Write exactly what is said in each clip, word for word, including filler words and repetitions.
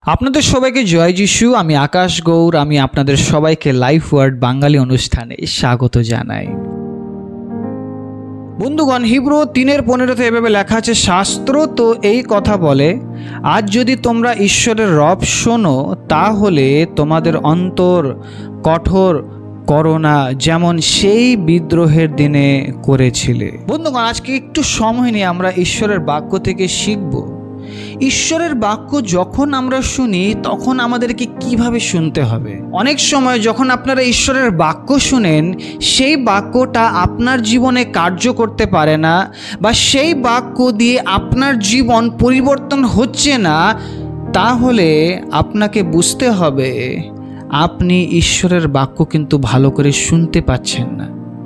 আপনাদের সবাইকে জয় যিশু। আমি আকাশ গৌর। আমি আপনাদের সবাইকে লাইফ ওয়ার্ড বাঙালি অনুষ্ঠানে স্বাগত জানাই। বন্ধুগণ, হিব্রু তিনের পনেরোতে এভাবে লেখা আছে, শাস্ত্র তো এই কথা বলে, আজ যদি তোমরা ঈশ্বরের রব শোনো তাহলে তোমাদের অন্তর কঠোর করো না, যেমন সেই বিদ্রোহের দিনে করেছিলে। বন্ধুগণ, আজকে একটু সময় নিয়ে আমরা ঈশ্বরের বাক্য থেকে শিখব। ঈশ্বরের বাক্য যখন আমরা শুনি তখন আমাদেরকে কিভাবে শুনতে হবে। অনেক সময় যখন আপনারা ঈশ্বরের বাক্য শুনেন, সেই বাক্যটা আপনার জীবনে কার্য করতে পারে না, বা সেই বাক্য দিয়ে আপনার জীবন পরিবর্তন হচ্ছে না, তাহলে আপনাকে বুঝতে হবে আপনি ঈশ্বরের বাক্য কিন্তু ভালো করে শুনতে পাচ্ছেন না।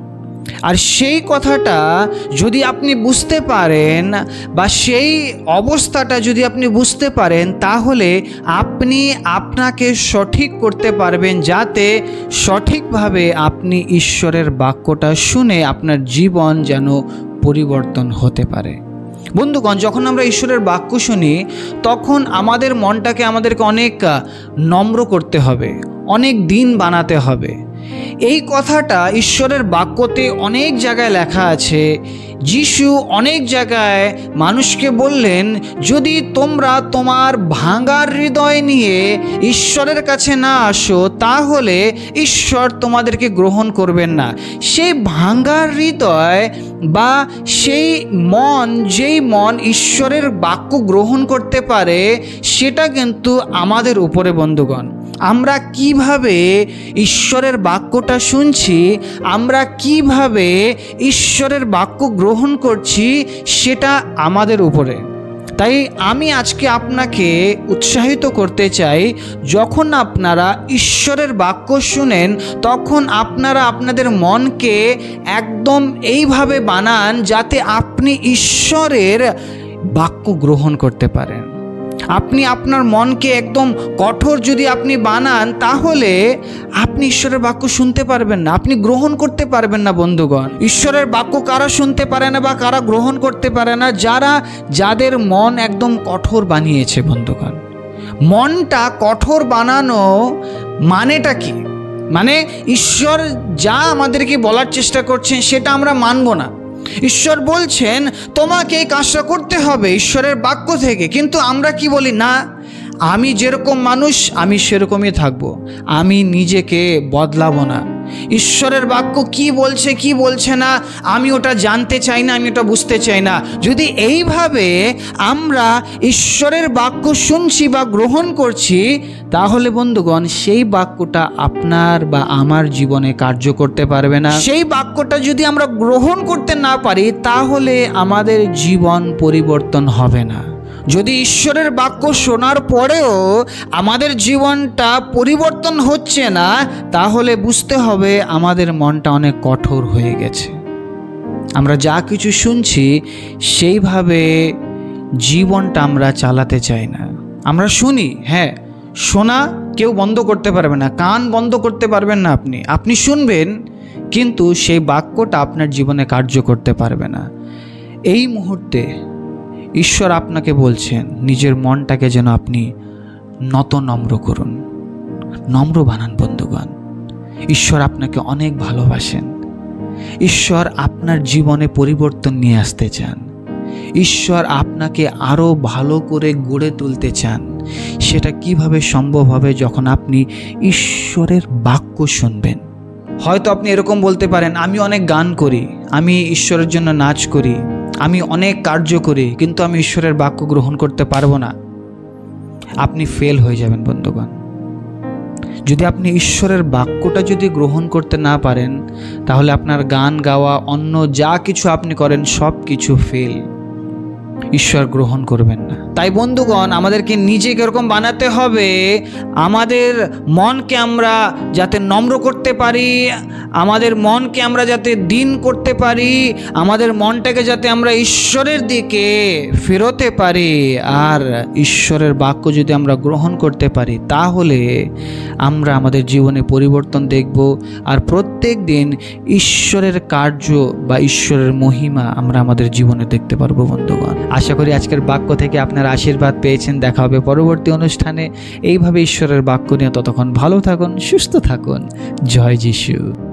আর সেই কথাটা যদি আপনি বুঝতে পারেন, বা সেই অবস্থাটা যদি আপনি বুঝতে পারেন, তাহলে আপনি আপনাকে সঠিক করতে পারবেন, যাতে সঠিকভাবে আপনি ঈশ্বরের বাক্যটা শুনে আপনার জীবন যেন পরিবর্তন হতে পারে। বন্ধুগণ, যখন আমরা ঈশ্বরের বাক্য শুনি তখন আমাদের মনটাকে আমাদেরকে অনেক নম্র করতে হবে, অনেক দিন বানাতে হবে। এই কথাটা ঈশ্বরের বাক্যতে অনেক জায়গায় লেখা আছে। যিশু অনেক জায়গায় মানুষকে বললেন, যদি তোমরা তোমার ভাঙার হৃদয় নিয়ে ঈশ্বরের কাছে না আসো তাহলে ঈশ্বর তোমাদেরকে গ্রহণ করবেন না। সেই ভাঙার হৃদয় বা সেই মন, যেই মন ঈশ্বরের বাক্য গ্রহণ করতে পারে, সেটা কিন্তু আমাদের উপরে। বন্ধুগণ, আমরা কিভাবে ঈশ্বরের বাক্যটা শুনছি, আমরা কিভাবে ঈশ্বরের বাক্য গ্রহণ করছি, সেটা আমাদের উপরে। তাই আমি আজকে আপনাকে উৎসাহিত করতে চাই, যখন আপনারা ঈশ্বরের বাক্য শুনেন তখন আপনারা আপনাদের মনকে একদম এইভাবে বানান যাতে আপনি ঈশ্বরের বাক্য গ্রহণ করতে পারেন। আপনি আপনার মনকে একদম কঠোর যদি আপনি বানান, তাহলে আপনি ঈশ্বরের বাক্য শুনতে পারবেন না, আপনি গ্রহণ করতে পারবেন না। বন্ধুগণ, ঈশ্বরের বাক্য কারা শুনতে পারে না বা কারা গ্রহণ করতে পারে না? যারা যাদের মন একদম কঠোর বানিয়েছে। বন্ধুগণ, মনটা কঠোর বানানো মানেটা কি? মানে ঈশ্বর যা আমাদেরকে বলার চেষ্টা করছেন সেটা আমরা মানব না। ঈশ্বর বলছেন তোমাকে এই কাজটা করতে হবে ঈশ্বরের বাক্য থেকে, কিন্তু আমরা কি বলি, না, আমি যেরকম মানুষ আমি সেরকমই থাকবো, আমি নিজেকে বদলাবো না। ঈশ্বরের বাক্য কি বলছে কি বলছে না আমি ওটা জানতে চাই না, আমি ওটা বুঝতে চাই না। যদি এইভাবে আমরা ঈশ্বরের বাক্য শুনছি বা গ্রহণ করছি, তাহলে বন্ধুগণ সেই বাক্যটা আপনার বা আমার জীবনে কার্য করতে পারবে না। সেই বাক্যটা যদি আমরা গ্রহণ করতে না পারি, তাহলে আমাদের জীবন পরিবর্তন হবে না। যদি ঈশ্বরের বাক্য শোনার পরেও আমাদের জীবনটা পরিবর্তন হচ্ছে না, তাহলে বুঝতে হবে আমাদের মনটা অনেক কঠোর হয়ে গেছে। আমরা যা কিছু শুনছি সেইভাবে জীবনটা আমরা চালাতে চাই না। আমরা শুনি, হ্যাঁ, শোনা কেউ বন্ধ করতে পারবে না, কান বন্ধ করতে পারবেন না আপনি। আপনি শুনবেন, কিন্তু সেই বাক্যটা আপনার জীবনে কার্য করতে পারবে না। এই মুহূর্তে ঈশ্বর আপনাকে বলছেন নিজের মনটাকে যেন আপনি নত নম্র করুন, নম্র বানান। বন্ধুগণ, ঈশ্বর আপনাকে অনেক ভালোবাসেন। ঈশ্বর আপনার জীবনে পরিবর্তন নিয়ে আসতে চান। ঈশ্বর আপনাকে আরও ভালো করে গড়ে তুলতে চান। সেটা কিভাবে সম্ভব হবে? যখন আপনি ঈশ্বরের বাক্য শুনবেন। হয়তো আপনি এরকম বলতে পারেন, আমি অনেক গান করি, আমি ঈশ্বরের জন্য নাচ করি, আমি অনেক কার্য করি, কিন্তু আমি ঈশ্বরের বাক্য গ্রহণ করতে পারবো না। আপনি ফেল হয়ে যাবেন। বন্ধুগণ, যদি আপনি ঈশ্বরের বাক্যটা যদি গ্রহণ করতে না পারেন, তাহলে আপনার গান গাওয়া, অন্য যা কিছু আপনি করেন, সব কিছু ফেল। ঈশ্বর গ্রহণ করবেন না। তাই বন্ধুগণ, আমাদেরকে নিজেকে এরকম বানাতে হবে, আমাদের মনকে আমরা যাতে নম্র করতে পারি, আমাদের মনকে আমরা যাতে দিন করতে পারি, আমাদের মনটাকে যাতে আমরা ঈশ্বরের দিকে ফেরোতে পারি। আর ঈশ্বরের বাক্য যদি আমরা গ্রহণ করতে পারি, তাহলে আমরা আমাদের জীবনে পরিবর্তন দেখব। আর প্রত্যেক দিন ঈশ্বরের কার্য বা ঈশ্বরের মহিমা আমরা আমাদের জীবনে দেখতে পারবো। বন্ধুগণ, আশা করি আজকের বাক্য থেকে আপনারা আশীর্বাদ পেয়েছেন। দেখা হবে পরবর্তী অনুষ্ঠানে এইভাবে ঈশ্বরের বাক্য নিয়ে। ততক্ষণ ভালো থাকুন, সুস্থ থাকুন। জয় যিশু।